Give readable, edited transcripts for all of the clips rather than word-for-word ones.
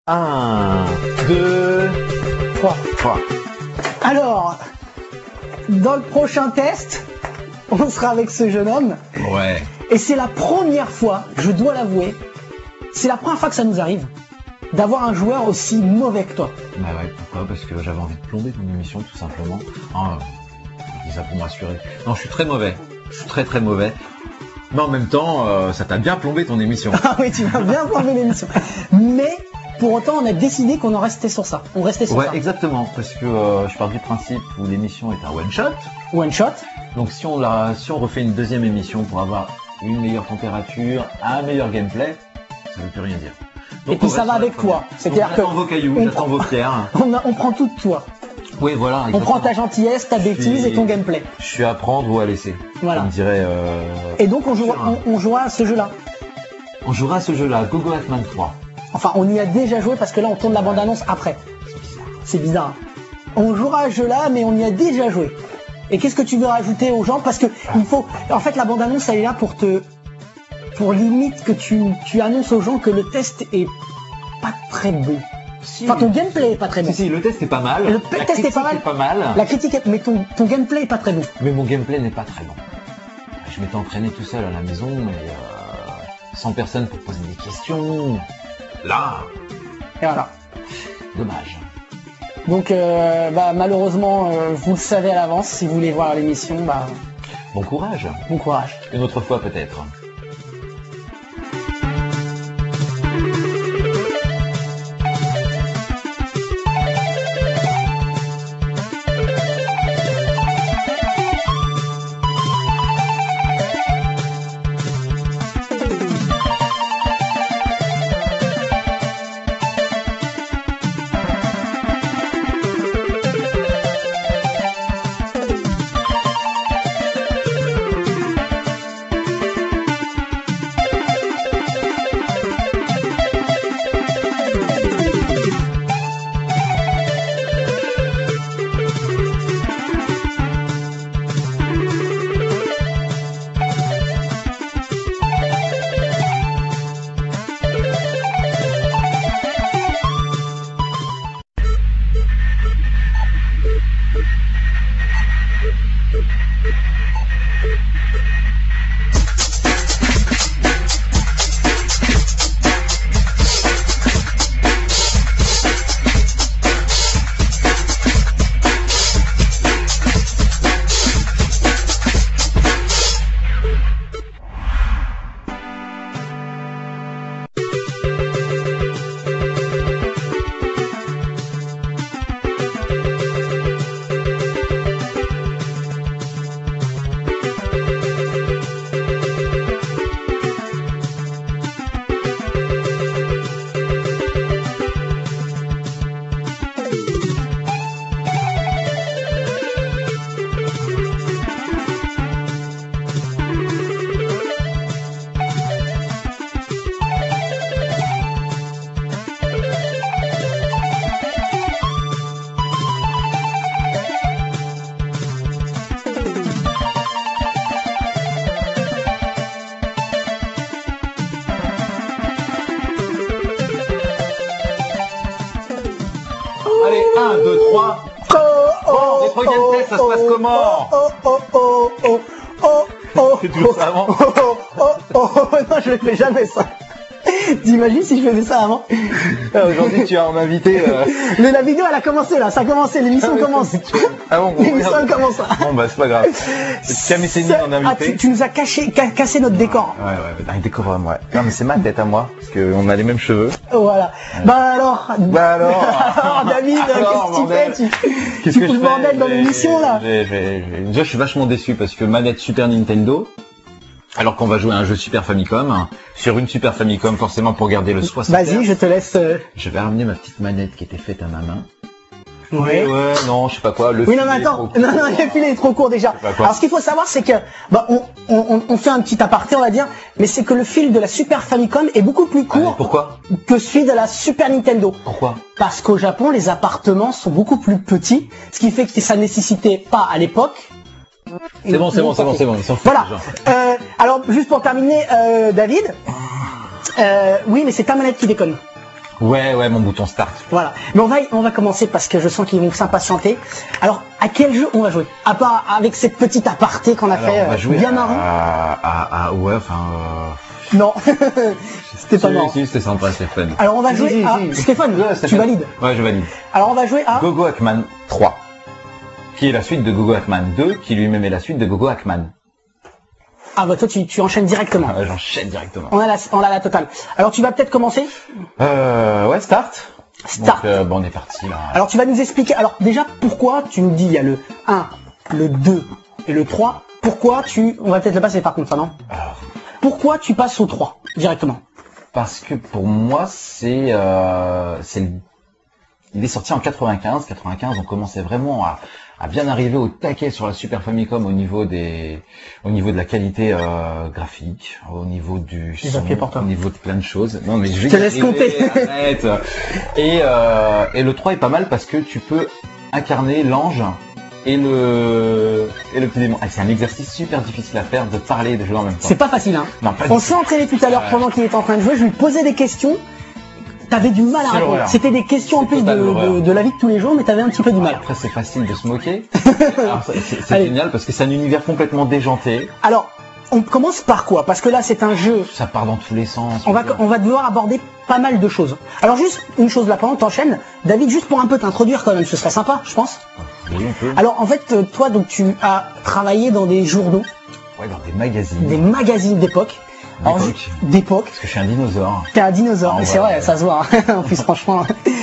1, 2, 3. Alors, dans le prochain test, on sera avec ce jeune homme. Ouais. Et c'est la première fois, je dois l'avouer, c'est la première fois que ça nous arrive d'avoir un joueur aussi mauvais que toi. Bah ouais, pourquoi? Parce que j'avais envie de plomber ton émission, tout simplement. Je dis ça pour me rassurer. Non, je suis très mauvais. Je suis très mauvais. Mais en même temps, ça t'a bien plombé ton émission. Ah oui, tu m'as bien plombé l'émission. Mais pour autant, on a décidé qu'on en restait sur ça. On restait sur ça. Ouais, exactement. Parce que je pars du principe où l'émission est un one shot. One shot. Donc si on refait une deuxième émission pour avoir une meilleure température, un meilleur gameplay, ça veut plus rien dire. Donc, et puis ça va avec toi. C'est-à-dire que j'attends vos cailloux, j'attends vos pierres. On prend tout de toi. Oui, voilà. Exactement. On prend ta gentillesse, ta bêtise et ton gameplay. Je suis à prendre ou à laisser. Voilà. Comme dirait. Et donc on jouera à ce jeu-là. On jouera à ce jeu-là, Gogo Hatman 3. Enfin, on y a déjà joué parce que là on tourne la bande-annonce après. C'est bizarre. On jouera à ce jeu-là, mais on y a déjà joué. Et qu'est-ce que tu veux rajouter aux gens? Parce que il faut. En fait, la bande-annonce elle est là pour limite que tu annonces aux gens que le test est pas très beau. Enfin, ton gameplay est pas très bon. Si, le test est pas mal. Le test est pas mal. La critique est... Mais ton gameplay est pas très bon. Mais mon gameplay n'est pas très bon. Je m'étais entraîné tout seul à la maison, mais sans personne pour poser des questions. Là. Et voilà. Dommage. Donc, malheureusement, vous le savez à l'avance. Si vous voulez voir l'émission, bon courage. Bon courage. Une autre fois peut-être. Allez, 1, 2, 3. Rétro gameplay, ça se passe comment? C'est toujours ça avant. Non, je ne fais jamais ça. T'imagines si je faisais ça avant? Aujourd'hui, tu as un invité. Mais la vidéo, elle a commencé là, ça a commencé, l'émission commence. Ah bon, l'émission commence. Bon, bah, c'est pas grave. Camille Séni, mon invité. Tu nous as cassé notre décor. Ouais, un décor à moi. Non, mais c'est ma tête à moi, parce qu'on a les mêmes cheveux. Voilà. Alors, David, qu'est-ce que tu fais? Tu fous le bordel dans l'émission là. Déjà, je suis vachement déçu parce que manette Super Nintendo. Alors qu'on va jouer à un jeu Super Famicom, sur une Super Famicom forcément pour garder le 60 Hz. Vas-y, je te laisse. Je vais ramener ma petite manette qui était faite à ma main. Ouais. Ouais, non, je sais pas quoi. Oui, non, mais attends. Non, le fil est trop court déjà. Alors, ce qu'il faut savoir, c'est que, on fait un petit aparté, on va dire, mais c'est que le fil de la Super Famicom est beaucoup plus court. Pourquoi? Que celui de la Super Nintendo. Pourquoi? Parce qu'au Japon, les appartements sont beaucoup plus petits, ce qui fait que ça nécessitait pas à l'époque. C'est bon. Ils sont voilà. Alors, juste pour terminer, David. Oui, mais c'est ta manette qui déconne. Ouais, mon bouton start. Voilà. Mais on va commencer parce que je sens qu'ils vont s'impatienter. Alors, à quel jeu on va jouer? À part avec cette petite aparté qu'on a fait on va jouer bien marrant. ouais, enfin... Non, c'était pas marrant. Si, c'était sympa, Stéphane. Alors on va jouer à... Stéphane, tu valides? Ouais, je valide. Alors on va jouer à... Gogo Hackman 3, qui est la suite de Gogo Hackman 2, qui lui-même est la suite de Gogo Hackman. Ah bah toi tu enchaînes directement. Ouais, j'enchaîne directement. On a la totale. Alors tu vas peut-être commencer? Ouais, start. Start. Donc, bon, on est parti là. Alors tu vas nous expliquer, alors déjà pourquoi tu nous dis il y a le 1, le 2 et le 3, pourquoi on va peut-être le passer par contre ça non? Alors, pourquoi tu passes au 3 directement? Parce que pour moi il est sorti en 95, on commençait vraiment à bien arriver au taquet sur la Super Famicom au niveau de la qualité graphique, au niveau du son, au niveau de plein de choses. Non mais je te laisse compter. Arrête. Et le 3 est pas mal parce que tu peux incarner l'ange et le petit démon. C'est un exercice super difficile à faire de parler et de jouer en même temps. C'est pas facile hein. Non, pas on s'est entraîné tout à l'heure pendant qu'il était en train de jouer, je lui posais des questions. T'avais du mal à répondre. C'était des questions en plus de la vie de tous les jours, mais t'avais un petit peu du mal. Après, c'est facile de se moquer. C'est génial parce que c'est un univers complètement déjanté. Alors, on commence par quoi? Parce que là, c'est un jeu. Ça part dans tous les sens. On va devoir aborder pas mal de choses. Alors, juste une chose là, pendant que t'enchaînes, David, juste pour un peu t'introduire quand même, ce serait sympa, je pense. Oui, on peut. Alors, en fait, toi, donc, tu as travaillé dans des journaux. Ouais, dans des magazines. Des magazines d'époque. D'époque. Parce que je suis un dinosaure. T'es un dinosaure, Ah, c'est vrai, ça se voit. En plus, franchement.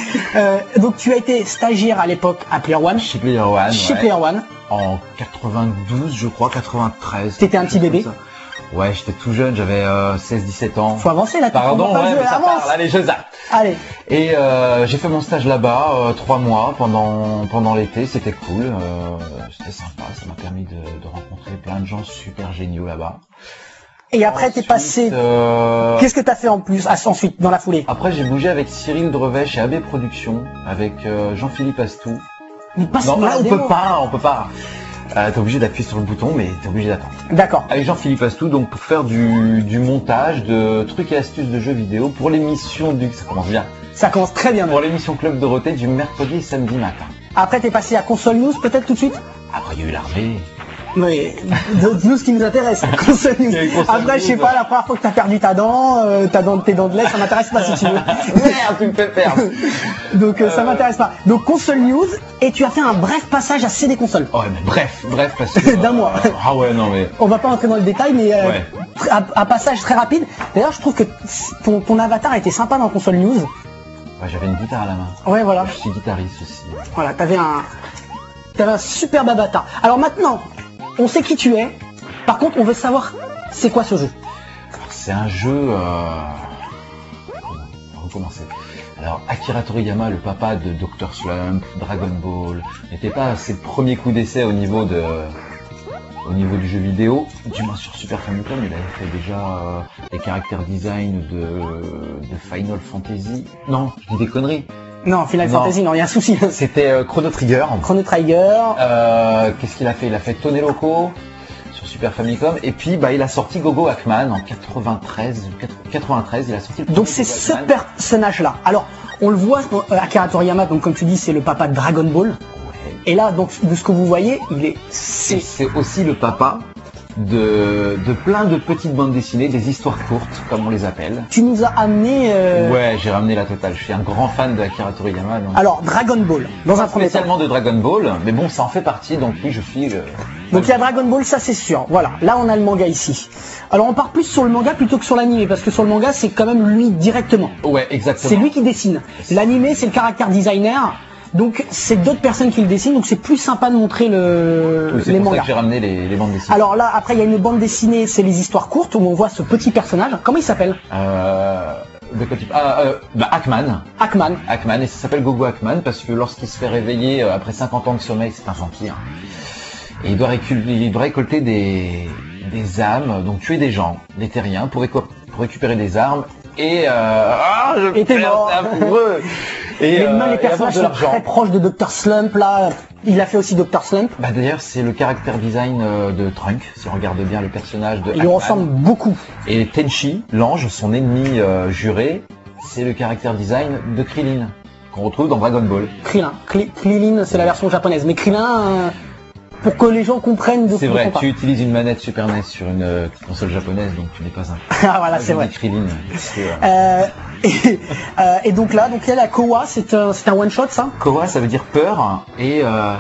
Donc, tu as été stagiaire à l'époque à Player One. Chez Player One. Chez Player One. En 92, je crois, 93. T'étais un petit bébé. Ouais, j'étais tout jeune, j'avais 16-17 ans. Faut avancer là. Pardon, ouais, mais ça parle, allez, je zappe. Allez. Et j'ai fait mon stage là-bas 3 mois pendant l'été, c'était cool, c'était sympa, ça m'a permis de rencontrer plein de gens super géniaux là-bas. Et après, t'es passé. Qu'est-ce que t'as fait en plus ensuite dans la foulée? Après, j'ai bougé avec Cyril Drevet chez AB Productions, avec Jean-Philippe Astou. Mais passe non, là, on peut pas. T'es obligé d'appuyer sur le bouton, mais t'es obligé d'attendre. D'accord. Avec Jean-Philippe Astou, donc pour faire du montage, de trucs et astuces de jeux vidéo pour l'émission ça commence bien. Ça commence très bien. Pour l'émission Club Dorothée du mercredi et samedi matin. Après, t'es passé à Console News, peut-être tout de suite? Après, il y a eu l'armée. Mais dis-nous ce qui nous intéresse. Console News. Après, je sais pas, la première fois que t'as perdu ta dent, tes dents de lait, ça m'intéresse pas si tu veux. Merde, tu me fais perdre. Donc ça m'intéresse pas. Donc Console News, et tu as fait un bref passage à CD Console. Ouais, mais bref, parce que... d'un mois. Ah ouais, non mais... On va pas entrer dans le détail, mais ouais. un passage très rapide. D'ailleurs, je trouve que ton avatar était sympa dans Console News. Ouais, j'avais une guitare à la main. Ouais, voilà. Je suis guitariste aussi. Voilà, t'avais un superbe avatar. Alors maintenant, on sait qui tu es. Par contre, on veut savoir c'est quoi ce jeu. C'est un jeu... On va recommencer. Alors, Akira Toriyama, le papa de Dr. Slump, Dragon Ball, n'était pas à ses premiers coups d'essai au niveau du jeu vidéo. Du moins sur Super Famicom, il avait fait déjà les caractères design de Final Fantasy. Non, je dis des conneries. Non, Final Fantasy, non, il y a un souci. C'était Chrono Trigger. Qu'est-ce qu'il a fait? Il a fait Toneloko sur Super Famicom. Et puis, il a sorti Gogo Hackman en 93, il a sorti le donc c'est ce personnage-là. Alors, on le voit, Akira Toriyama, donc comme tu dis, c'est le papa de Dragon Ball. Ouais. Et là, donc, de ce que vous voyez, c'est aussi le papa de plein de petites bandes dessinées, des histoires courtes, comme on les appelle. Tu nous as amené... Ouais, j'ai ramené la totale. Je suis un grand fan de Akira Toriyama. Donc... Alors, Dragon Ball, dans un premier temps. Spécialement de Dragon Ball, mais bon, ça en fait partie, donc oui, je suis... Donc il y a Dragon Ball, ça c'est sûr. Voilà, là on a le manga ici. Alors on part plus sur le manga plutôt que sur l'animé, parce que sur le manga, c'est quand même lui directement. Ouais, exactement. C'est lui qui dessine. L'animé, c'est le caractère designer. Donc c'est d'autres personnes qui le dessinent, donc c'est plus sympa de montrer les mangas. C'est pour ça que j'ai ramené les bandes dessinées. Alors là, après il y a une bande dessinée, c'est les histoires courtes, où on voit ce petit personnage. Comment il s'appelle? De quoi type Hackman. Hackman, et ça s'appelle Gogo Hackman parce que lorsqu'il se fait réveiller après 50 ans de sommeil, c'est un vampire. Et il doit récolter des âmes, donc tuer des gens, des terriens, pour récupérer des armes. Et t'es mort. Et les personnages sont très proches de Dr. Slump là. Il a fait aussi Dr. Slump. D'ailleurs, c'est le caractère design de Trunk, si on regarde bien le personnage de Hackman. Il lui ressemble beaucoup. Et Tenchi, l'ange, son ennemi juré, c'est le caractère design de Krillin, qu'on retrouve dans Dragon Ball. Krillin. Krillin, c'est la version japonaise. Mais Krillin, pour que les gens comprennent de C'est quoi vrai, on parle. tu utilises une manette Super NES sur une console japonaise, donc tu n'es pas un... Ah voilà, c'est vrai. Krillin. Et donc là, il y a la Kowa, c'est un one shot ça. Kowa, ça veut dire peur, et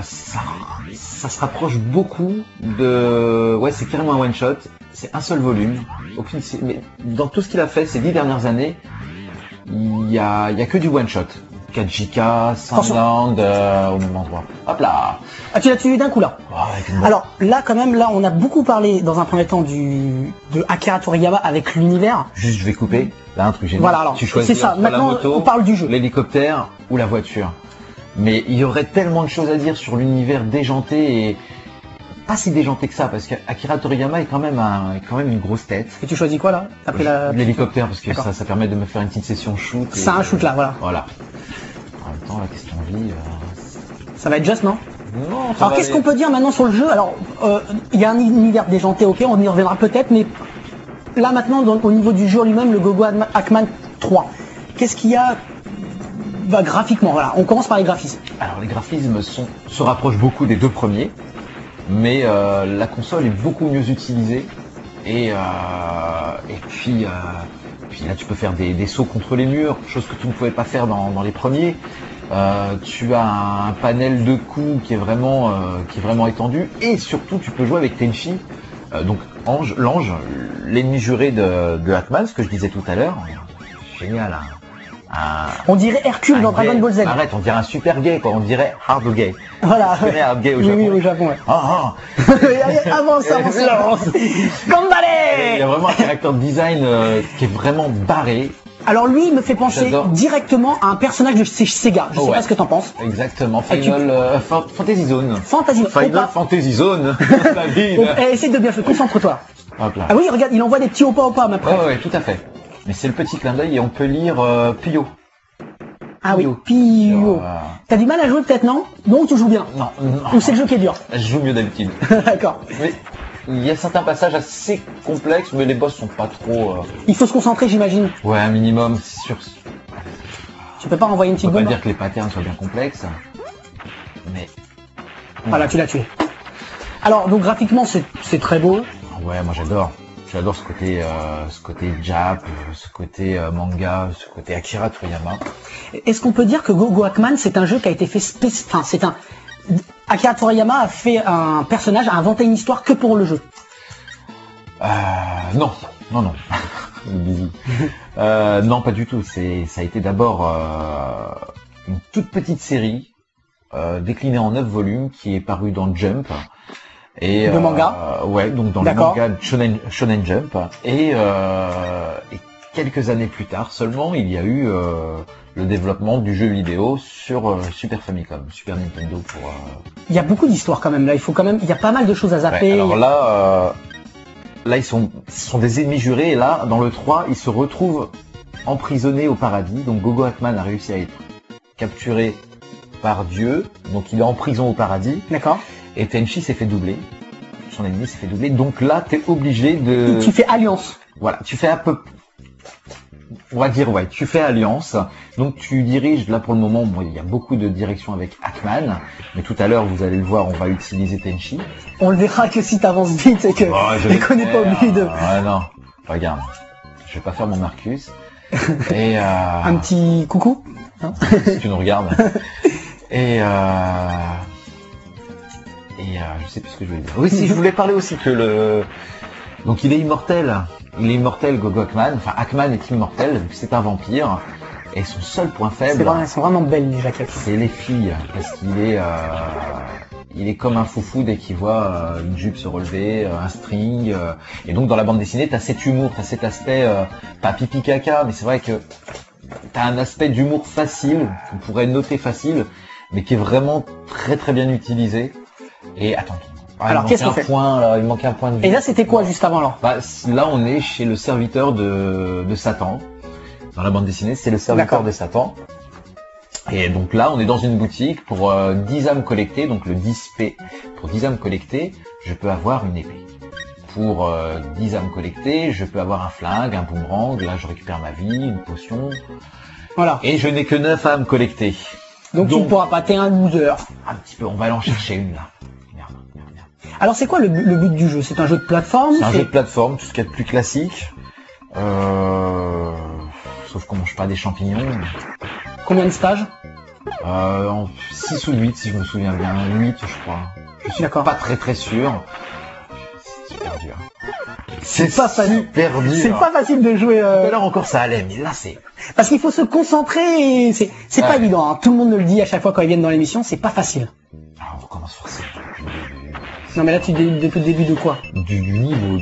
ça se rapproche beaucoup de... Ouais, c'est carrément un one shot, c'est un seul volume. Mais dans tout ce qu'il a fait ces 10 dernières années, il y a que du one shot. Kajika, Sandland, au même endroit. Hop là. Ah, tu l'as tué d'un coup là. Ouais, alors là, quand même, là, on a beaucoup parlé dans un premier temps de Akira Toriyama avec l'univers. Juste, je vais couper. Là, un truc génial. Voilà, alors, tu choisis c'est ça. entre Maintenant, la moto, on parle du jeu. L'hélicoptère ou la voiture. Mais il y aurait tellement de choses à dire sur l'univers déjanté et pas si déjanté que ça, parce qu'Akira Toriyama est quand même une grosse tête. Et tu choisis quoi là? L'hélicoptère, parce que ça permet de me faire une petite session shoot. C'est un shoot là, voilà. Voilà. En même temps, la question vie... Ça va être juste, non? Non, alors qu'est-ce qu'on peut dire maintenant sur le jeu? Alors, il y a un univers déjanté, ok, on y reviendra peut-être, mais là maintenant, au niveau du jeu lui-même, le Go-Go Hackman 3, qu'est-ce qu'il y a graphiquement? Voilà, on commence par les graphismes. Alors les graphismes se rapprochent beaucoup des deux premiers, mais la console est beaucoup mieux utilisée, et puis là tu peux faire des sauts contre les murs, chose que tu ne pouvais pas faire dans les premiers. Tu as un panel de coups qui est vraiment étendu, et surtout tu peux jouer avec Tenchi, donc l'ange, l'ennemi juré de Hackman, ce que je disais tout à l'heure. Génial, hein. On dirait Hercule dans Dragon Ball Z. Arrête, on dirait un super gay, quoi. On dirait hard gay. Voilà. Tu connais hard gay au Japon? Oui, au Japon, ouais. Avance. Comme balai. Il y a vraiment un caractère design qui est vraiment barré. Alors lui, il me fait penser directement à un personnage de Sega. Je sais pas ce que t'en penses. Exactement. Fantasy Zone. Final Fantasy Zone. Essaye de bien faire. Concentre-toi. Hop là. Ah oui, regarde, il envoie des petits opa après. Ouais, tout à fait. Mais c'est le petit clin d'œil et on peut lire Pio. Ah oui, Pio. T'as du mal à jouer peut-être, non? Non, tu joues bien? Non. Ou c'est le jeu qui est dur? Je joue mieux d'habitude. D'accord. Mais il y a certains passages assez complexes, mais les boss sont pas trop... Il faut se concentrer, j'imagine. Ouais, un minimum, c'est sûr. Tu peux pas envoyer une petite bombe? On peut pas dire que les patterns soient bien complexes, mais... Voilà, tu l'as tué. Alors, donc graphiquement, c'est très beau. Ouais, moi j'adore. J'adore ce côté Jap, ce côté manga, ce côté Akira Toriyama. Est-ce qu'on peut dire que Go-Go Hackman, c'est un jeu qui a été fait Akira Toriyama a fait un personnage, a inventé une histoire que pour le jeu? Non. Non, pas du tout. Ça a été d'abord une toute petite série déclinée en 9 volumes qui est parue dans Jump. Et le manga. Ouais, donc dans le manga Shonen Jump. Et quelques années plus tard seulement, il y a eu le développement du jeu vidéo sur Super Famicom, Super Nintendo pour... Il y a beaucoup d'histoires quand même là, il y a pas mal de choses à zapper. Ouais, alors là, ce sont des ennemis jurés, et là, dans le 3, ils se retrouvent emprisonnés au paradis. Donc Go-Go Hackman a réussi à être capturé par Dieu, donc il est en prison au paradis. D'accord. Et Tenchi s'est fait doubler. Son ennemi s'est fait doubler. Donc là, t'es obligé de... Tu fais alliance. Voilà, tu fais un peu... On va dire, ouais, tu fais alliance. Donc tu diriges, là pour le moment, bon, il y a beaucoup de directions avec Hackman. Mais tout à l'heure, vous allez le voir, on va utiliser Tenchi. On le verra que si t'avances vite et que qu'on n'est pas obligé de... Ah non, regarde. Je vais pas faire mon Marcus. Et un petit coucou, hein, si tu nous regardes. Et je sais plus ce que je voulais dire. Oui, si, je voulais parler aussi que donc il est immortel. Il est immortel, Go-Go Hackman. Enfin, Hackman est immortel, vu que c'est un vampire. Et son seul point faible... Elles sont vraiment belles, les jaquettes. C'est les filles. Parce qu'il est comme un foufou dès qu'il voit une jupe se relever, un string. Et donc, dans la bande dessinée, t'as cet humour, t'as cet aspect, pas pipi caca, mais c'est vrai que t'as un aspect d'humour facile, qu'on pourrait noter facile, mais qui est vraiment très très bien utilisé. Et attends, alors qu'est-ce qu'on fait? Il manquait un point de vue. Et là, c'était quoi juste avant alors? Là, on est chez le serviteur de Satan. Dans la bande dessinée, c'est le serviteur de Satan. Et donc là, on est dans une boutique pour 10 âmes collectées, donc le 10p. Pour 10 âmes collectées, je peux avoir une épée. pour 10 âmes collectées, je peux avoir un flingue, un boomerang, là je récupère ma vie, une potion. Voilà. Et je n'ai que 9 âmes collectées. Donc tu ne pourras pas, t'es un loser. Un petit peu, on va aller en chercher une là. Merde. Alors c'est quoi le but du jeu? C'est un jeu de plateforme? C'est un jeu de plateforme, tout ce qu'il y a de plus classique. Sauf qu'on mange pas des champignons. Combien de stages? En 6 ou 8 si je me souviens bien. 8 je crois. Je suis D'accord. pas très sûr. C'est super dur. C'est pas facile. Super dur. C'est pas facile de jouer. Tout à l'heure encore ça allait, mais là c'est... Parce qu'il faut se concentrer et c'est pas évident. Hein. Tout le monde me le dit à chaque fois quand ils viennent dans l'émission, c'est pas facile. Alors on recommence forcément. Non mais là tu débutes depuis le début de quoi? Du niveau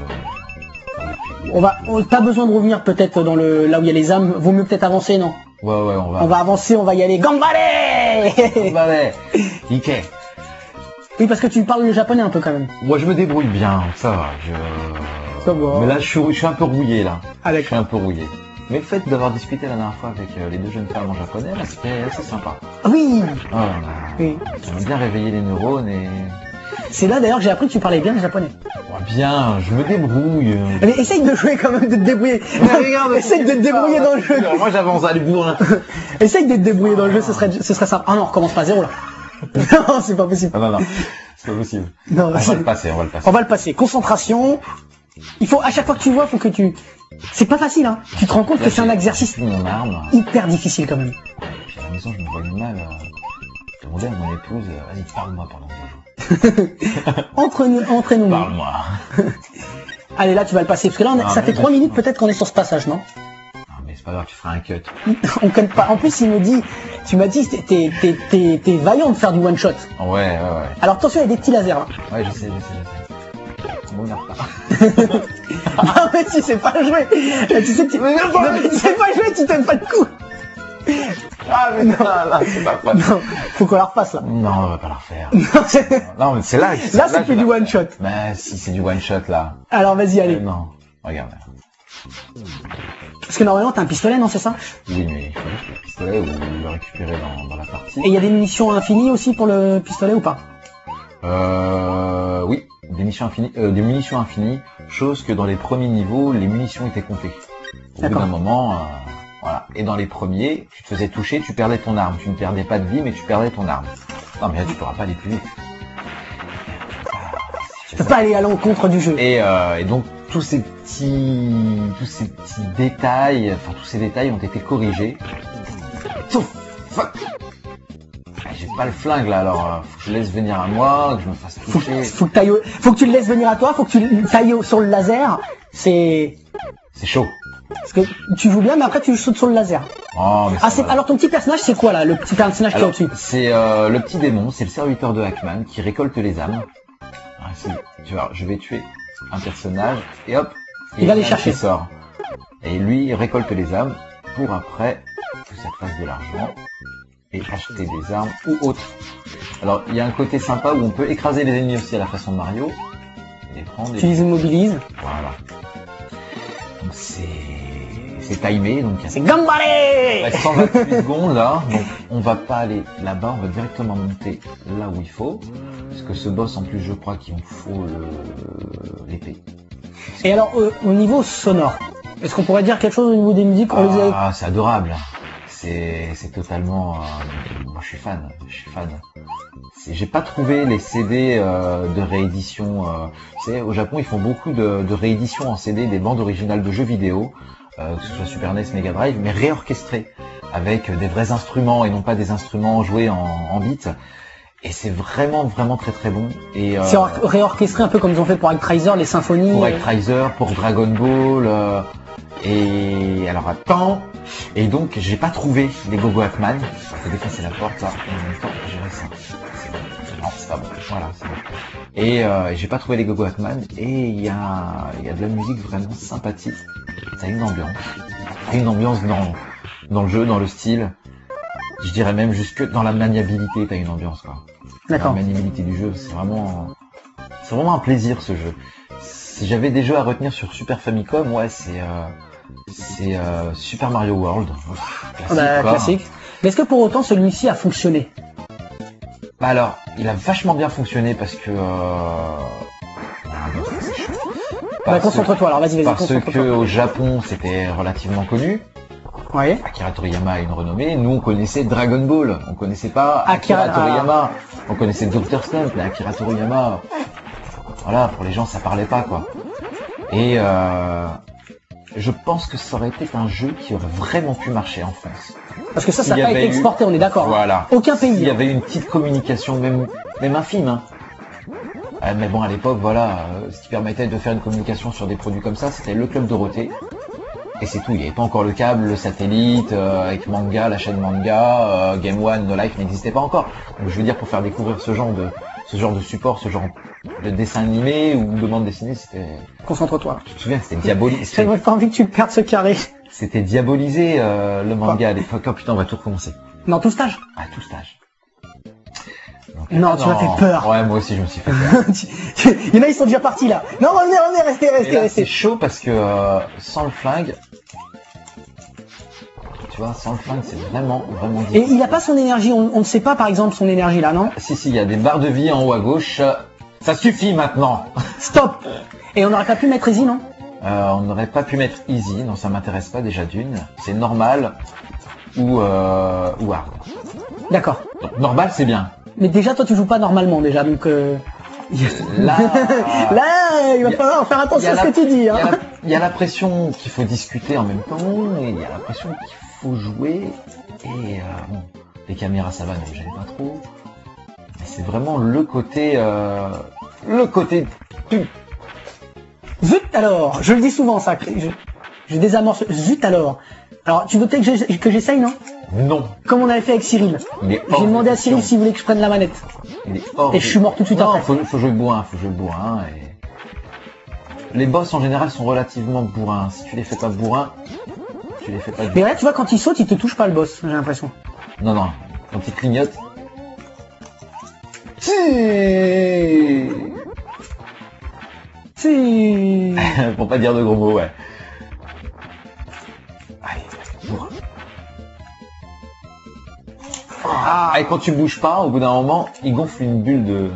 Pas besoin de revenir peut-être dans là où il y a les âmes. Vaut mieux peut-être avancer, non? Ouais, on va... On va avancer, on va y aller. Gambale! Gambale! Ike! Oui, parce que tu parles le japonais un peu quand même. Moi je me débrouille bien, ça va. Ça va. Mais là je suis un peu rouillé là. Ah, je suis un peu rouillé. Mais le fait d'avoir discuté la dernière fois avec les deux jeunes femmes en japonais, là c'était assez sympa. Oui! Oui. Ça m'a bien réveillé les neurones et... C'est là d'ailleurs que j'ai appris que tu parlais bien le japonais. Bien, je me débrouille. Mais essaye de jouer quand même, de te débrouiller. Regarde, essaye de te débrouiller dans le jeu. Moi j'avance à l'humour. Essaye de te débrouiller dans le jeu, ce serait simple. Ah non, on recommence pas à zéro là. Non, c'est pas possible. Non, c'est pas possible. Non, on va le passer. On va le passer. Concentration. Il faut, à chaque fois que tu vois, faut que tu... C'est pas facile, hein. Tu te rends compte que c'est un exercice mon arme. hyper difficile quand même. Puis à la maison, je me voyais mal. Demander à mon épouse, vas-y, parle-moi pendant que je joue. Entraînons-nous. Parle-moi. Allez, là, tu vas le passer. Parce que là, ça fait 3 minutes peut-être qu'on est sur ce passage, non? Mais c'est pas grave, tu feras un cut. On connaît pas. En plus, tu m'as dit, t'es vaillant de faire du one shot. Ouais. Alors attention, il y a des petits lasers là. Ouais, je sais. Bon, on pas. Ah mais tu sais pas jouer. Tu sais pas jouer, tu t'aimes pas le coup. Ah mais non, là, c'est pas possible. Non, faut qu'on la refasse là. Non, on va pas la refaire. Non, mais c'est là. Là, c'est plus du one shot. Mais si, c'est du one shot là. Alors vas-y, allez. Non, regarde. Parce que normalement, t'as un pistolet, non, c'est ça? Oui, mais il faut juste le pistolet ou le récupérer dans la partie. Et il y a des munitions infinies aussi pour le pistolet ou pas? Oui, des munitions infinies, chose que dans les premiers niveaux, les munitions étaient comptées. Au bout d'un moment, voilà. Et dans les premiers, tu te faisais toucher, tu perdais ton arme. Tu ne perdais pas de vie, mais tu perdais ton arme. Non, mais là, tu pourras pas aller plus vite. Tu peux pas aller à l'encontre du jeu. Et donc, tous ces petits détails, enfin, tous ces détails ont été corrigés. Fuck. J'ai pas le flingue là, alors faut que je laisse venir à moi, que je me fasse toucher. Faut que tu le laisses venir à toi, faut que tu tailles sur le laser. C'est chaud. Parce que tu joues bien, mais après tu sautes sur le laser. Oh, mais alors ton petit personnage, c'est quoi là, le petit personnage qui est au-dessus? C'est le petit démon, c'est le serviteur de Hackman qui récolte les âmes. Tu vois, je vais tuer un personnage et hop, il va les chercher. Sort. Et lui, il récolte les âmes pour après que ça fasse de l'argent et acheter des armes ou autres. Alors, il y a un côté sympa où on peut écraser les ennemis aussi à la façon de Mario. Les prendre tu les immobilises. Voilà. Donc c'est timé, donc c'est Gambale. 128 secondes là, donc on va pas aller là-bas, on va directement monter là où il faut, parce que ce boss en plus je crois qu'il me faut l'épée. Et alors au niveau sonore, est-ce qu'on pourrait dire quelque chose au niveau des musiques? C'est adorable, c'est totalement, moi je suis fan. J'ai pas trouvé les CD de réédition, tu sais, au Japon ils font beaucoup de rééditions en CD des bandes originales de jeux vidéo, que ce soit Super NES, Mega Drive, mais réorchestrées avec des vrais instruments et non pas des instruments joués en beat. Et c'est vraiment très bon. Et c'est réorchestré un peu comme ils ont fait pour Actraiser, les symphonies. Pour Actraiser, pour Dragon Ball. Et alors attends. Et donc j'ai pas trouvé les Go-Go Hackman. Je vais défoncer la porte là. Et en même temps gérer ça. Non, c'est pas bon. Voilà, c'est bon. Et j'ai pas trouvé les Go-Go Hackman. Et il y a de la musique vraiment sympathique. Ça a une ambiance. Dans le jeu, dans le style. Je dirais même jusque dans la maniabilité, t'as une ambiance quoi. D'accord. La maniabilité du jeu, c'est vraiment un plaisir ce jeu. Si j'avais des jeux à retenir sur Super Famicom, ouais, c'est Super Mario World. Classique. Mais est-ce que pour autant celui-ci a fonctionné? Bah alors, il a vachement bien fonctionné parce que c'est chaud. Bah, concentre-toi alors, vas-y, Parce concentre-toi. que au Japon, c'était relativement connu. Ouais. Akira Toriyama a une renommée. Nous, on connaissait Dragon Ball. On connaissait pas Akira Toriyama. On connaissait Dr. Slump, mais Akira Toriyama, voilà, pour les gens, ça parlait pas, quoi. Et je pense que ça aurait été un jeu qui aurait vraiment pu marcher en France. Parce que ça S'il y n'a pas avait été exporté, on est d'accord. Voilà. Aucun pays. Il y avait une petite communication, même infime, hein. Mais bon, à l'époque, voilà, ce qui permettait de faire une communication sur des produits comme ça, c'était le Club Dorothée. Et c'est tout, il n'y avait pas encore le câble, le satellite, avec manga, la chaîne manga, Game One, No Life n'existait pas encore. Donc je veux dire, pour faire découvrir ce genre de support, ce genre de dessin animé ou de bande dessinée, c'était... Concentre-toi. Tu te souviens, c'était diabolisé. J'avais pas envie que tu perdes ce carré. C'était diabolisé, le manga à l'époque. Oh putain, on va tout recommencer. Non, tout stage. À tout stage. Donc, Non, tu m'as fait peur. Ouais, moi aussi, je me suis fait peur. Il y en a, ils sont déjà partis là. Non, revenez, Et là, restez. c'est chaud parce que sans le flingue, tu vois, sans le flingue, c'est vraiment Et difficile. il a pas son énergie, on ne sait pas par exemple son énergie là, non? Si, il y a des barres de vie en haut à gauche. Ça suffit maintenant. Stop. Et on n'aurait pas pu mettre easy, non? On n'aurait pas pu mettre easy, non, ça m'intéresse pas déjà d'une. C'est normal ou hard. D'accord. Donc, normal, c'est bien. Mais déjà, toi, tu joues pas normalement déjà, donc. Là, Là, il va falloir faire attention à ce que tu dis. Hein. Il y a la pression qu'il faut discuter en même temps, et il y a la pression qu'il faut jouer. Et bon, les caméras, ça va, ne me gêne pas trop. Mais c'est vraiment le côté Zut alors, je le dis souvent ça, je désamorce. Zut alors. Alors, tu veux peut-être que j'essaye, non? non. Comme on avait fait avec Cyril. J'ai demandé à Cyril s'il voulait que je prenne la manette. Il est hors Et je suis mort tout de suite non, après. faut jouer bourrin, et... Les boss en général sont relativement bourrins. Si tu les fais pas bourrins, tu les fais pas du Mais là, tu vois, quand il saute, il te touche pas le boss, j'ai l'impression. Non, quand il clignote. Si. Pour pas dire de gros mots, ouais. Allez, bourrin. Ah, et quand tu bouges pas, au bout d'un moment, il gonfle une bulle de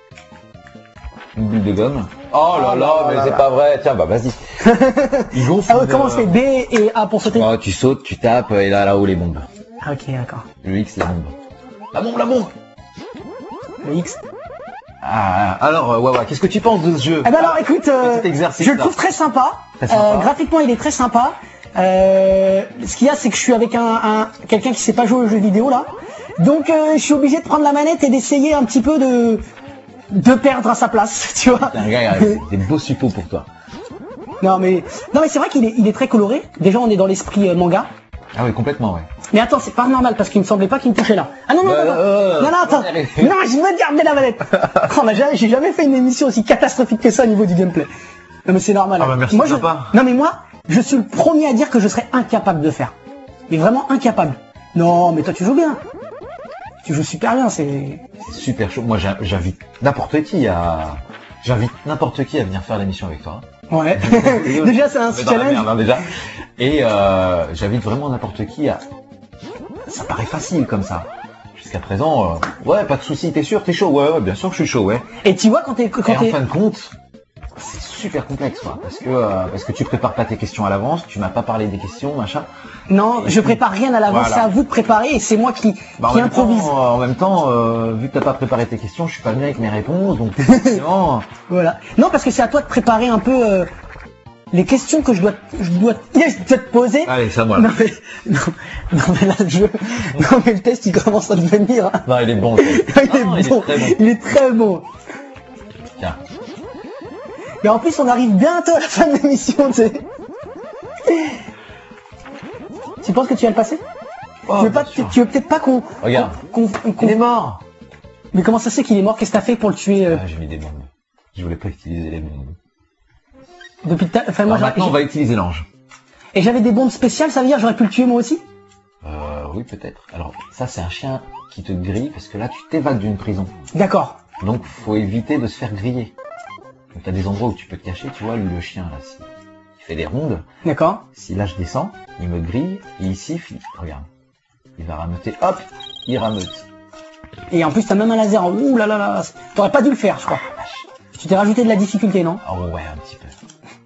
gomme. Oh là là, mais c'est pas vrai. Tiens, bah vas-y. Il gonfle. Ah ouais, comment c'est B et A pour sauter? Oh, tu sautes, tu tapes, et là-haut les bombes. Ah, ok, d'accord. Le X, la bombe. La bombe. Le X. Ah, alors, ouais, qu'est-ce que tu penses de ce jeu? Eh ben alors, écoute, petit exercice, je le là. trouve très sympa. Très sympa. Graphiquement, il est très sympa. Ce qu'il y a, c'est que je suis avec quelqu'un qui sait pas jouer aux jeux vidéo là. Donc, je suis obligé de prendre la manette et d'essayer un petit peu de perdre à sa place, tu vois. Tiens, regarde, des beaux suppos pour toi. Non mais c'est vrai qu'il est très coloré. Déjà, on est dans l'esprit manga. Ah oui, complètement, ouais. Mais attends, c'est pas normal parce qu'il me semblait pas qu'il me touchait là. Ah non, non, attends. Non, je veux garder la manette. J'ai jamais fait une émission aussi catastrophique que ça au niveau du gameplay. Non mais c'est normal. Ah bah merci, moi, sympa. Non mais moi, je suis le premier à dire que je serais incapable de faire. Mais vraiment incapable. Non, mais toi tu joues bien. Tu joues super bien, c'est Super chaud. Moi, j'invite n'importe qui à venir faire l'émission avec toi. Ouais. Déjà, c'est un On est dans la challenge. merde, hein, déjà. Et j'invite vraiment n'importe qui à... Ça paraît facile comme ça. Jusqu'à présent, ouais, pas de souci. T'es sûr, t'es chaud? Ouais, bien sûr que je suis chaud, ouais. Et tu vois, quand Et en fin de compte, c'est super complexe, quoi. Parce que tu prépares pas tes questions à l'avance, tu m'as pas parlé des questions, machin. Non, je prépare rien à l'avance, Voilà. c'est à vous de préparer et c'est moi qui improvise. En même temps, vu que t'as pas préparé tes questions, je suis pas venu avec mes réponses, donc forcément... Voilà. Non, parce que c'est à toi de préparer un peu les questions que je dois te poser. Allez, c'est à moi. Non mais là non mais le test il commence à devenir. Hein. Non, il est bon. Le test. Il est très bon. Tiens. Mais en plus on arrive bientôt à la fin de l'émission, tu sais. Tu penses que tu vas le passer? Oh, tu veux peut-être pas qu'on... Regarde. qu'on- Il est mort. Mais comment ça se fait qu'il est mort? Qu'est-ce que t'as fait pour le tuer Ah, j'ai mis des bombes. Je voulais pas utiliser les bombes. depuis le Enfin moi Alors maintenant, on va utiliser l'ange. Et j'avais des bombes spéciales, ça veut dire que j'aurais pu le tuer moi aussi? Oui, peut-être. Alors, ça, c'est un chien qui te grille parce que là, tu t'évades d'une prison. D'accord. Donc, faut éviter de se faire griller. Donc, t'as des endroits où tu peux te cacher. Tu vois, le chien, là, il fait des rondes. D'accord. Si là, je descends, il me grille et il siffle. Regarde. Il va rameuter. Hop, il rameute. Et en plus t'as même un laser. Ouh là là là. T'aurais pas dû le faire, je crois. Tu t'es rajouté de la difficulté, non? Oh, ouais, un petit peu.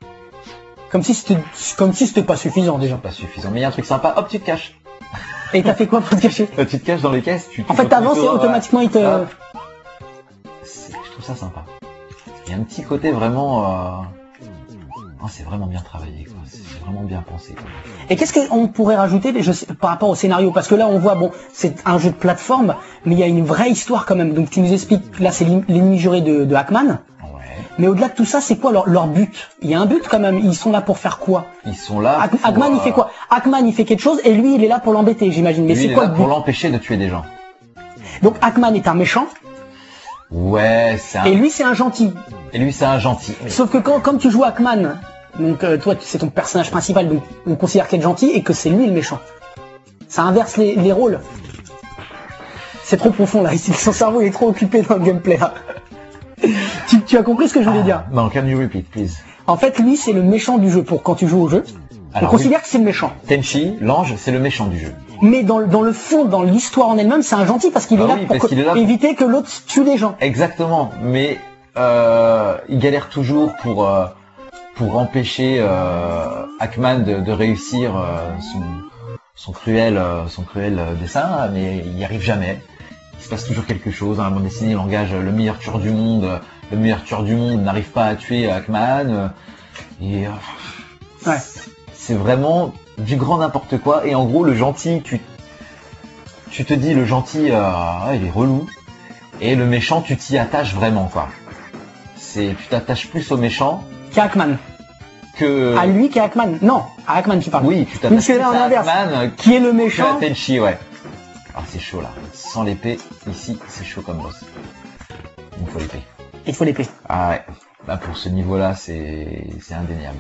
Comme si c'était pas suffisant déjà. Pas suffisant. Mais il y a un truc sympa, hop, tu te caches. Et t'as fait quoi pour te cacher? Tu te caches dans les caisses. En fait, t'avances et automatiquement il te... Je trouve ça sympa. Il y a un petit côté vraiment... Oh, c'est vraiment bien travaillé, quoi. C'est vraiment bien pensé, quoi. Et qu'est-ce qu'on pourrait rajouter par rapport au scénario? Parce que là, on voit, bon, c'est un jeu de plateforme, mais il y a une vraie histoire quand même. Donc tu nous expliques, là, c'est l'ennemi juré de Hackman. Ouais. Mais au-delà de tout ça, c'est quoi leur but? Il y a un but quand même. Ils sont là pour faire quoi? Ils sont là pour... Hackman, il fait quoi? Hackman, il fait quelque chose et lui, il est là pour l'embêter, j'imagine. Mais lui, c'est quoi le but? Pour l'empêcher de tuer des gens. Donc Hackman est un méchant. Ouais, c'est un... Et lui, c'est un gentil. Et lui, c'est un gentil. Sauf que comme tu joues Hackman, donc toi, c'est ton personnage principal, donc on considère qu'il est gentil et que c'est lui le méchant. Ça inverse les rôles. C'est trop profond là, son cerveau il est trop occupé dans le gameplay là. tu as compris ce que je voulais dire? Non, can you repeat, please? En fait, lui, c'est le méchant du jeu pour quand tu joues au jeu. Alors, on considère que c'est le méchant. Tenchi, l'ange, c'est le méchant du jeu. Mais dans le fond, dans l'histoire en elle-même, c'est un gentil parce qu'il est là pour éviter que l'autre tue des gens. Exactement, mais il galère toujours pour empêcher Hackman de réussir son cruel dessein, mais il n'y arrive jamais. Il se passe toujours quelque chose. À un moment donné, il engage le meilleur tueur du monde. Le meilleur tueur du monde n'arrive pas à tuer Hackman. Ouais. C'est vraiment du grand n'importe quoi. Et en gros, le gentil, tu te dis, le gentil, il est relou. Et le méchant, tu t'y attaches vraiment, quoi. Tu t'attaches plus au méchant qu'à Hackman. À lui qu'à Hackman. Non, à Hackman tu parles. Oui, tu t'attaches plus à Hackman, qui est le méchant. Que à Tenchi, ouais. Alors c'est chaud là. Sans l'épée, ici, c'est chaud comme boss. Il faut l'épée. Il faut l'épée. Ah ouais. Là, pour ce niveau-là, c'est indéniable.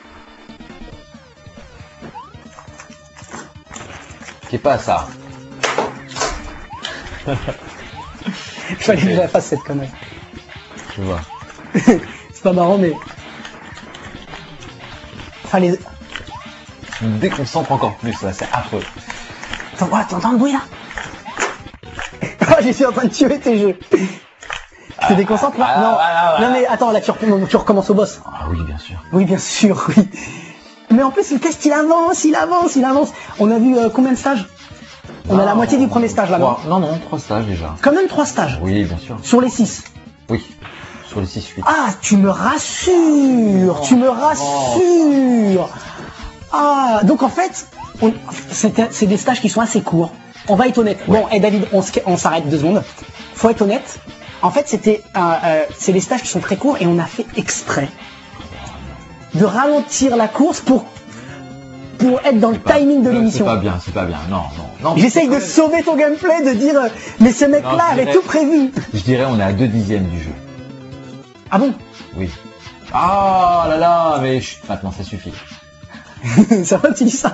Qu'est pas ça? Il fallait que je la fasse cette connerie. Je vois. C'est pas marrant, mais... Fallait... Tu me déconcentres encore plus, là, c'est affreux. T'entends le bruit, là? Oh, je suis en train de tuer tes jeux. Tu te déconcentres, là? Non, mais attends, là, tu recommences au boss. Ah oui, bien sûr. Oui, bien sûr, oui. Mais en plus, le test, il avance. On a vu combien de stages? On a la moitié du premier stage, là, non? Non, 3 stages, déjà. Quand même 3 stages? Oui, bien sûr. Sur les 6? Oui. Sur les 6-8. Ah, tu me rassures, Ah, donc en fait, c'est des stages qui sont assez courts. On va être honnête. Ouais. Bon, et David, on s'arrête 2 secondes. Faut être honnête. En fait, c'est des stages qui sont très courts et on a fait exprès de ralentir la course pour être dans le timing de l'émission. C'est pas bien, non. J'essaye de sauver ton gameplay, de dire, mais ce mec-là avait tout prévu. Je dirais, on est à 2 dixièmes du jeu. Ah bon? Oui. Ah là là, mais maintenant ça suffit. Ça va, tu dis ça?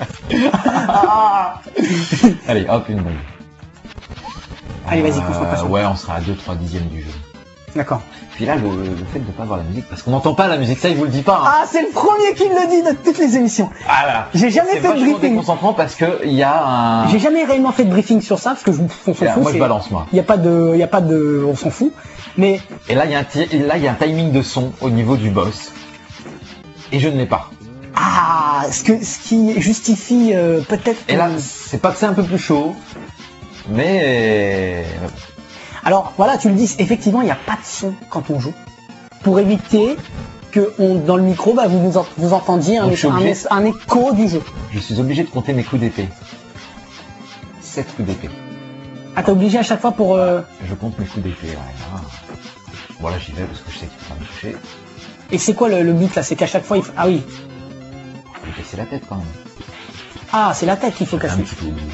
Allez, hop, une bombe. Allez, vas-y, concentration. Ouais, on sera à 2-3 dixièmes du jeu. D'accord. Puis là, le fait de ne pas voir la musique, parce qu'on n'entend pas la musique, ça il vous le dit pas. Hein. Ah, c'est le premier qui me le dit de toutes les émissions. Ah là. J'ai jamais fait de briefing. C'est déconcentrant parce que il y a un... J'ai jamais réellement fait de briefing sur ça, parce que on s'en fout. Moi je balance, moi. Il y a pas de, on s'en fout. Mais... Et là, il y a un timing de son au niveau du boss. Et je ne l'ai pas. Ah, ce qui justifie peut-être... Et là, c'est pas que c'est un peu plus chaud, mais... Alors, voilà, tu le dis, effectivement, il n'y a pas de son quand on joue. Pour éviter que dans le micro, vous entendiez un écho du jeu. Je suis obligé de compter mes coups d'épée. 7 coups d'épée. Ah, t'es obligé à chaque fois pour... Je compte mes coups d'épée, ouais. Bon, là, j'y vais parce que je sais qu'il faut pas me toucher. Et c'est quoi le but, là? C'est qu'à chaque fois, il faut... Ah oui. Il faut casser la tête, quand même. Ah, c'est la tête qu'il faut casser. Un petit peu oublié.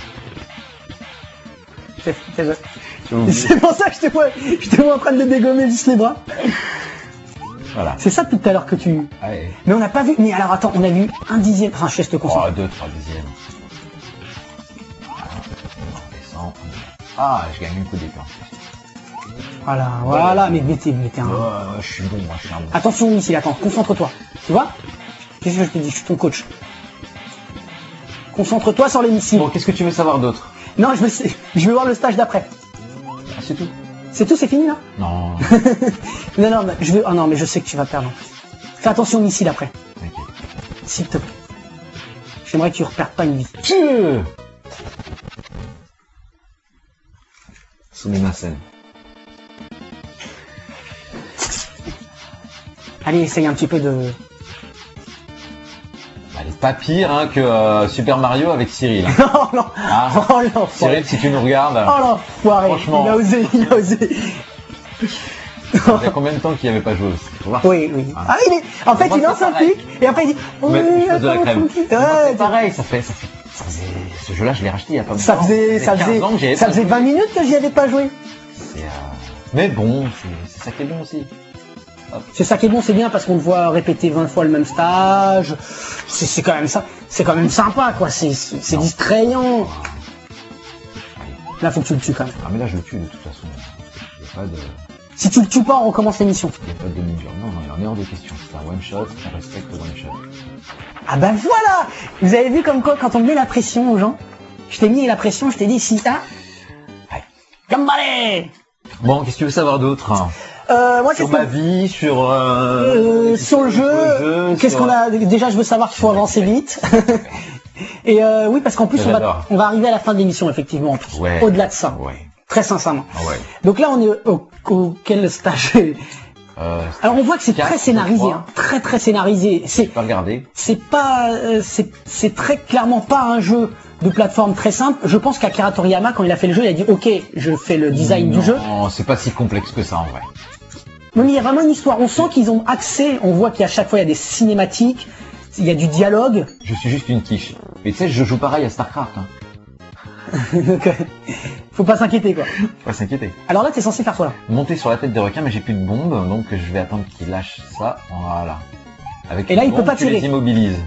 C'est pour ça que je te vois en train de dégommer juste les bras. Voilà. C'est ça depuis tout à l'heure que tu... Ah ouais. Mais on n'a pas vu... Mais alors attends, on a vu 1 dixième... Enfin, je laisse te concentrer. Oh, 2-3 dixièmes. On descend. Ah, je gagne une coup d'épée. Voilà, mais mettez un... je suis bon, moi, je suis un bon. Attention, ici, attends, concentre-toi. Tu vois? Qu'est-ce que je te dis? Je suis ton coach. Concentre-toi sur les missiles. Bon, qu'est-ce que tu veux savoir d'autre? Non, je veux voir le stage d'après. Ah, c'est tout. C'est tout, c'est fini là? Non. non, mais je veux... Ah non, mais je sais que tu vas perdre. Fais attention aux missiles après. Ok. S'il te plaît. J'aimerais que tu ne reperdes pas une vie. Sumimasen. Allez, essaye un petit peu de... Elle est pas pire hein, que Super Mario avec Cyril. Non, non. Ah, Oh non, Cyril, si tu nous regardes, oh non, foiré. Franchement. Il a osé, il a osé. ça fait combien de temps qu'il n'y avait pas joué aussi? Faut voir. Oui, oui. Ah. Ah, il est... En fait, Moi, il lance c'est un pareil. pic, et après il dit... Mais oui, je fais de la attends, crème. tranquille. Moi, Ouais, c'est pareil, ça faisait, ce jeu-là, je l'ai racheté il y a pas longtemps. ça faisait 15 ans que j'y avais ça pas faisait joué. 20 minutes que j'y avais pas joué. C'est, mais bon, c'est ça qui est bon aussi. C'est ça qui est bon, c'est bien parce qu'on te voit répéter 20 fois le même stage. C'est quand même ça. C'est quand même sympa, quoi. C'est Non. distrayant. Là, faut que tu le tues quand même. Ah mais là je le tue de toute façon. Il n'y a pas de... Si tu le tues pas, on recommence l'émission. Il n'y a pas de demi-heure. Non, non, il en est hors de question. C'est un one shot, ça respecte le one shot. Ah bah voilà. Vous avez vu comme quoi, quand on met la pression aux gens, je t'ai mis la pression, je t'ai dit si ça. Ouais. Gambale. Bon, qu'est-ce que tu veux savoir d'autre hein? Moi, Sur qu'est-ce ma que... vie, sur sur le jeu, qu'est-ce sur- qu'on a... Déjà, je veux savoir qu'il faut avancer vite. Et oui, parce qu'en plus, J'adore. on va arriver à la fin de l'émission, effectivement, en plus. Ouais. Au-delà de ça. Ouais. Très sincèrement. Ah ouais. Donc là, on est au quel stage? Alors, on voit que c'est 4, très scénarisé, 3. hein. Très, très scénarisé. Je peux regarder. C'est pas... c'est très clairement pas un jeu de plateforme très simple. Je pense qu'Akira Toriyama, quand il a fait le jeu, il a dit « Ok, je fais le design du jeu. » Non, c'est pas si complexe que ça en vrai. Mais il y a vraiment une histoire. On sent qu'ils ont accès. On voit qu'à chaque fois, il y a des cinématiques. Il y a du dialogue. Je suis juste une quiche. Et tu sais, je joue pareil à StarCraft. Hein. Donc, faut pas s'inquiéter, quoi. Faut pas s'inquiéter. Alors là, t'es censé faire quoi? Monter sur la tête des requins, mais j'ai plus de bombes, donc je vais attendre qu'ils lâchent ça. Voilà. Avec Et là, une il peut bombe, pas tu tirer. les immobilises.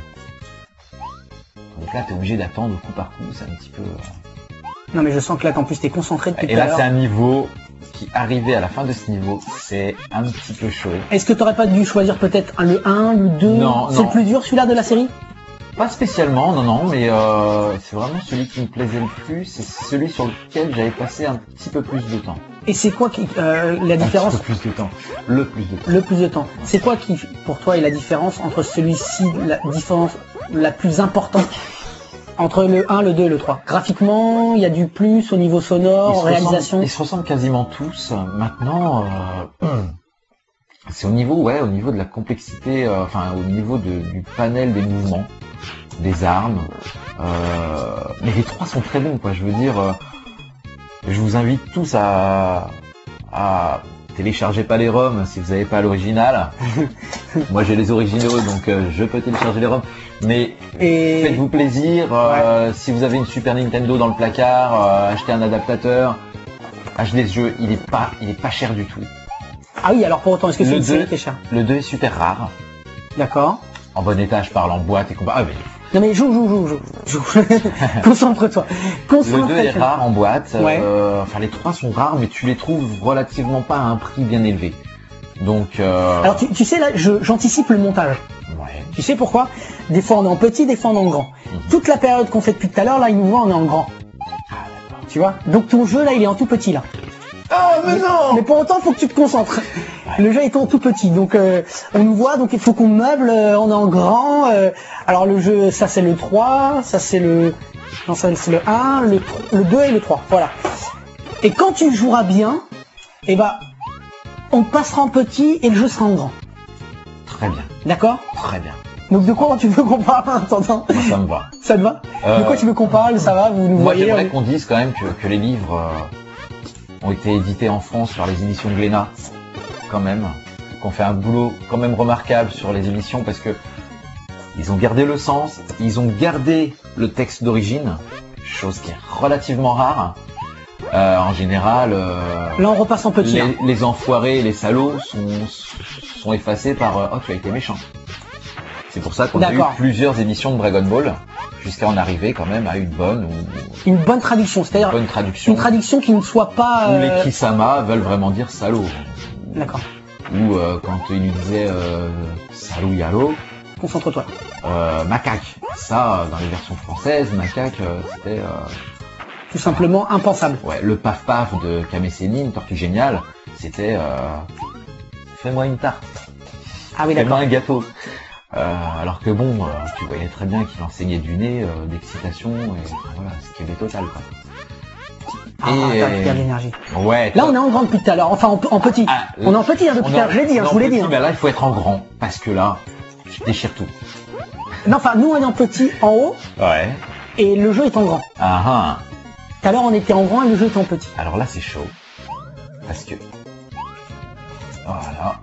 Donc là, t'es obligé d'attendre coup par coup. C'est un petit peu... Non, mais je sens que là, en plus, t'es concentré depuis Et tout à là, c'est l'heure. un niveau qui, arrivé à la fin de ce niveau, c'est un petit peu chaud. Est-ce que t'aurais pas dû choisir peut-être le 1, le 2? Non, C'est non. le plus dur, celui-là, de la série? Pas spécialement, non, non, mais c'est vraiment celui qui me plaisait le plus. C'est celui sur lequel j'avais passé un petit peu plus de temps. Et c'est quoi qui, la Un différence? petit peu plus de temps. Le plus de temps. Le plus de temps. C'est quoi qui, pour toi, est la différence entre celui-ci, la différence la plus importante entre le 1, le 2 et le 3? Graphiquement, il y a du plus au niveau sonore, réalisation? Ils se ressemblent quasiment tous. Maintenant, c'est au niveau, ouais, au niveau de la complexité, enfin au niveau du panel des mouvements, des armes. Mais les trois sont très bons, quoi. Je veux dire, je vous invite tous à télécharger pas les ROM si vous n'avez pas l'original. Moi j'ai les originaux, donc je peux télécharger les ROM. Mais Et faites-vous plaisir. Si vous avez une Super Nintendo dans le placard, achetez un adaptateur. Achetez ce jeu, il est pas cher du tout. ah oui, alors pour autant, est-ce que c'est Le une série 2. qui est chère? Le 2 est super rare. D'accord. En bon état, je parle en boîte et combat. Ah, mais Non mais joue. Concentre-toi. le 2 est rare en boîte. Ouais. Enfin, les 3 sont rares, mais tu les trouves relativement pas à un prix bien élevé. Donc, Alors tu sais là, j'anticipe le montage. ouais. Tu sais pourquoi? Des fois on est en petit, des fois on est en grand. Toute la période qu'on fait depuis tout à l'heure, là, il nous voit, on est en grand. Tu vois? Donc ton jeu là, il est en tout petit là. Oh, mais non! Mais pour autant, il faut que tu te concentres. Le jeu est en tout petit, donc on nous voit, donc il faut qu'on meuble, on est en grand. Alors le jeu, ça c'est le 3, ça c'est le... Non, ça c'est le 1, le 2 et le 3, voilà. Et quand tu joueras bien, eh ben, on passera en petit et le jeu sera en grand. Très bien, D'accord? très bien. Donc de quoi tu veux qu'on parle en attendant? Moi, ça me va. Ça te va? De quoi tu veux qu'on parle? Ça va? Vous nous Moi, voyez? j'aimerais qu'on dise quand même que les livres ont été édités en France par les éditions Glénat, quand même, qu'on fait un boulot quand même remarquable sur les éditions parce que ils ont gardé le sens, ils ont gardé le texte d'origine, chose qui est relativement rare. En général, Là on repasse en petit. hein. les enfoirés et les salauds sont effacés par oh tu as été méchant. C'est pour ça qu'on a eu D'accord. plusieurs émissions de Dragon Ball jusqu'à en arriver quand même à une bonne ou Une bonne traduction, c'est-à-dire bonne traduction. une traduction qui ne soit pas... Où les Kisama veulent vraiment dire salaud. D'accord, Ou quand il lui disait salou yalo, concentre-toi. macaque. Ça, dans les versions françaises, macaque, c'était Tout simplement impensable. ouais, le paf paf de Kame Sennin, Tortue Géniale, c'était fais-moi une tarte, Ah oui, fais-moi d'accord. un gâteau. Alors que bon, tu voyais très bien qu'il enseignait du nez, d'excitation, et voilà, ce qui est total, quoi. Ah, t'as perdu l'énergie. Ouais. Là, on est en grand depuis tout à l'heure. Enfin, en petit. On est en petit, hein, depuis tout à l'heure. Je l'ai dit, je vous l'ai dit. Mais là, il faut être en grand, parce que là, tu déchires tout. Non, enfin, nous, on est en petit en haut. Ouais. Et le jeu est en grand. Ah ah. Tout à l'heure, on était en grand et le jeu était en petit. Alors là, c'est chaud. Parce que... Voilà.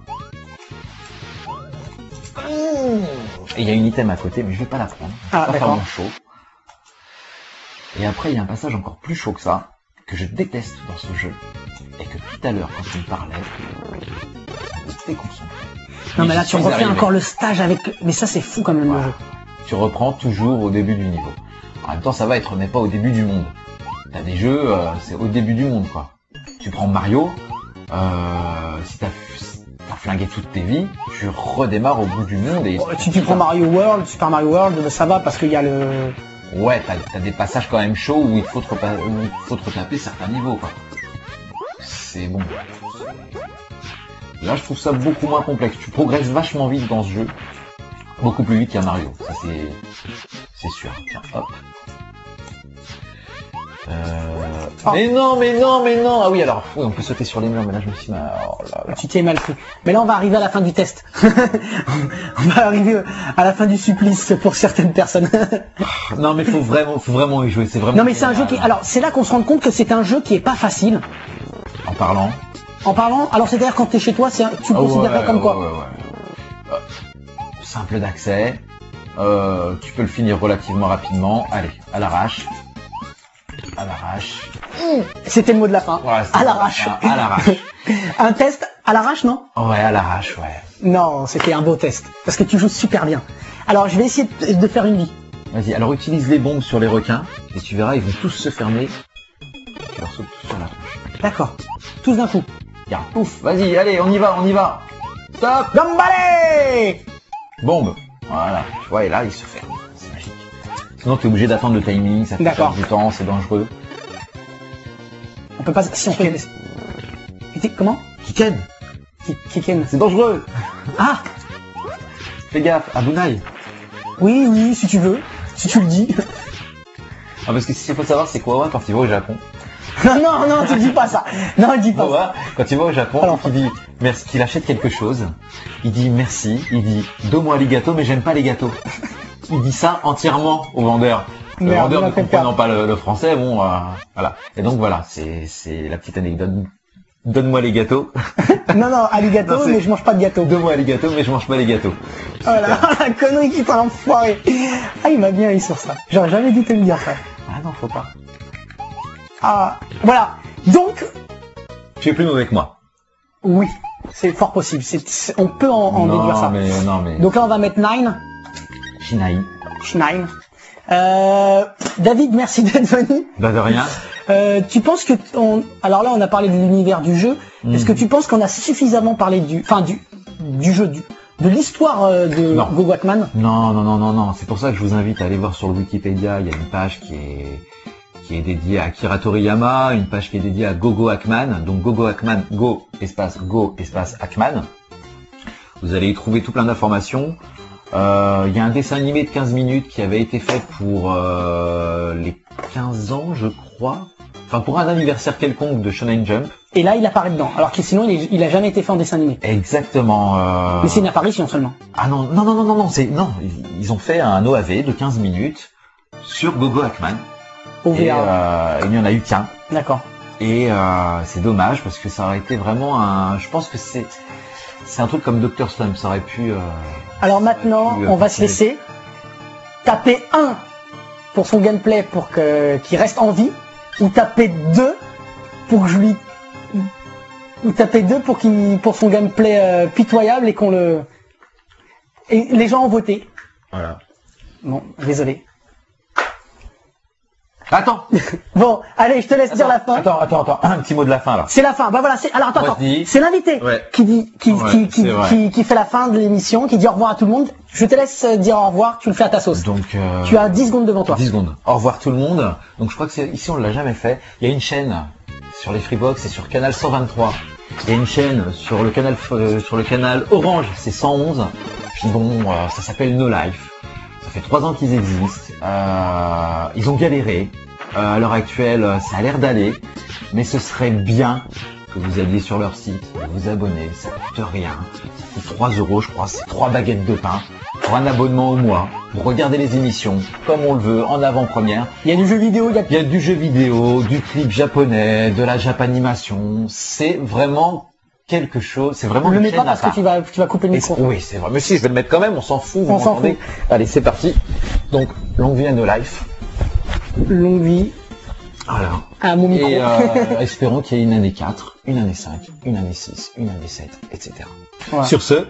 Et il y a une item à côté, mais je vais pas la prendre. Ah, pas d'accord. vraiment chaud. Et après, il y a un passage encore plus chaud que ça, que je déteste dans ce jeu. Et que tout à l'heure, quand tu me parlais, ça me déconcentre. Non, mais là, tu refais encore le stage avec... Mais ça, c'est fou quand même, le jeu. Tu reprends toujours au début du niveau. En même temps, ça va être, on n'est pas au début du monde. T'as des jeux, c'est au début du monde, quoi. Tu prends Mario, si t'as flingué toutes tes vies, tu redémarres au bout du monde. Et si tu prends Mario World, Super Mario World, ça va parce qu'il y a le... Ouais, t'as des passages quand même chauds où il faut te retaper certains niveaux, quoi. C'est bon. Là, je trouve ça beaucoup moins complexe. Tu progresses vachement vite dans ce jeu. Beaucoup plus vite qu'un Mario. Ça, c'est sûr. Tiens, hop. Mais non, mais non, mais non. Ah oui, alors, oui, on peut sauter sur les murs, mais là, je me suis mal... Oh là là. Tu t'es mal pris. Mais là, on va arriver à la fin du test. On va arriver à la fin du supplice pour certaines personnes. Non, mais faut vraiment y jouer. C'est vraiment... Non, mais c'est un jeu qui... Alors, c'est là qu'on se rend compte que c'est un jeu qui est pas facile. En parlant. En parlant, alors c'est-à-dire quand t'es chez toi, tu le considères comme quoi? Ouais. Simple d'accès, tu peux le finir relativement rapidement. Allez, à l'arrache. À l'arrache. C'était le mot de la fin. Ouais, à l'arrache. À l'arrache. Un test à l'arrache, non? Ouais, à l'arrache, ouais. Non, c'était un beau test. Parce que tu joues super bien. Alors, je vais essayer de faire une vie. Vas-y, alors utilise les bombes sur les requins, et tu verras, ils vont tous se fermer. Tu leur sautes tous sur la tronche. D'accord. Tous d'un coup. Regarde, pouf, vas-y, allez, on y va. Stop. Gambale. Bombe. Voilà, tu vois, et là, il se ferme. C'est magique. Sinon, t'es obligé d'attendre le timing, ça fait perdre du temps, c'est dangereux. On peut pas... Si on peut... Comment? Kiken. Kiken. C'est dangereux. Ah. Fais gaffe, Abunai. Oui, si tu veux. Si tu le dis. Ah, parce que ce qu'il faut savoir, c'est quoi quand il va au Japon. Non, tu dis pas ça. Non, dis pas ça. Quand il va au Japon, alors, il dit merci, qu'il achète quelque chose, il dit merci, il dit domo arigato, mais j'aime pas les gâteaux. Il dit ça entièrement au vendeur. Le vendeur ne comprenant pas le français, bon, voilà. Et donc voilà, c'est la petite anecdote. Donne-moi les gâteaux. Non, arigato, mais je mange pas de gâteau. Donne-moi les gâteaux, mais je mange pas les gâteaux. Voilà, la connerie qui t'a enfoiré. Ah, il m'a bien eu sur ça. J'aurais jamais dû te le dire, ça. Ah non, faut pas. Ah, voilà. Donc... Tu es plus mauvais que moi. Oui, c'est fort possible. On peut en déduire ça. Non, mais... Donc là, on va mettre 9. Schnein. David, merci d'être venu. Bah de rien. Tu penses que... Alors là, on a parlé de l'univers du jeu. Est-ce que tu penses qu'on a suffisamment parlé du jeu, de l'histoire de Gogo Hackman? Non. C'est pour ça que je vous invite à aller voir sur le Wikipédia. Il y a une page qui est dédiée à Akira Toriyama, une page qui est dédiée à Gogo Hackman. Donc Gogo Hackman, Go espace Hackman. Vous allez y trouver tout plein d'informations. Il y a un dessin animé de 15 minutes qui avait été fait pour les 15 ans, je crois. Enfin, pour un anniversaire quelconque de Shonen Jump. Et là, il apparaît dedans. Alors que sinon, il a jamais été fait en dessin animé. Exactement. Mais c'est une apparition seulement. Ah non. Ils ont fait un OAV de 15 minutes sur Gogo Hackman. OVA. Et il n'y en a eu qu'un. D'accord. Et c'est dommage parce que ça aurait été vraiment un... Je pense que c'est un truc comme Dr. Slump, ça aurait pu... Alors maintenant, on va se laisser taper 1 pour son gameplay pour qu'il reste en vie, ou taper 2 pour que je lui... Ou taper 2 pour son gameplay pitoyable et qu'on le... Et les gens ont voté. Voilà. Bon, désolé. Attends. Bon, allez, je te laisse dire la fin. Attends, un petit mot de la fin là. C'est la fin. Bah voilà, alors attends. C'est l'invité qui fait la fin de l'émission, qui dit au revoir à tout le monde. Je te laisse dire au revoir, tu le fais à ta sauce. Donc tu as 10 secondes devant toi. 10 secondes. Au revoir tout le monde. Donc je crois que ici on l'a jamais fait. Il y a une chaîne sur les Freebox, c'est sur canal 123. Il y a une chaîne sur le canal Orange, c'est 111. puis bon, ça s'appelle No Life. Ça fait 3 ans qu'ils existent. Ils ont galéré. À l'heure actuelle, ça a l'air d'aller. Mais ce serait bien que vous alliez sur leur site, vous abonnez, ça coûte rien. Ça coûte 3 €, je crois, c'est 3 baguettes de pain pour un abonnement au mois. Pour regarder les émissions comme on le veut, en avant-première. Il y a du jeu vidéo, Il y a du jeu vidéo, du clip japonais, de la japanimation. C'est vraiment quelque chose. C'est vraiment. Ne le une mets pas chaîne parce à que part. tu vas couper le micro. Oui, c'est vrai. Mais si, je vais le mettre quand même, on s'en fout. Vous On s'en m'entendez ? Allez, c'est parti. Donc, longue vie à No Life. Longue vie Voilà. à mon micro. Et espérons qu'il y ait une année 4, une année 5, une année 6, une année 7, etc. Voilà. Sur ce,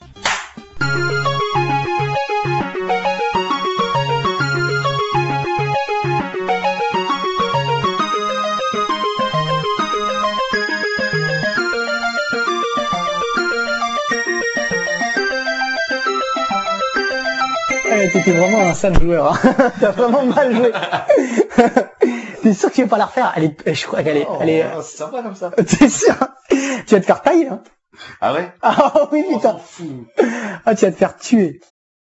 T'étais vraiment un sale joueur. Hein. T'as vraiment mal joué. T'es sûr que tu veux pas la refaire? Je crois qu'elle est, c'est sympa comme ça. T'es sûr? Tu vas te faire tailler, hein? Ah ouais? Ah oui, putain. Ah, tu vas te faire tuer.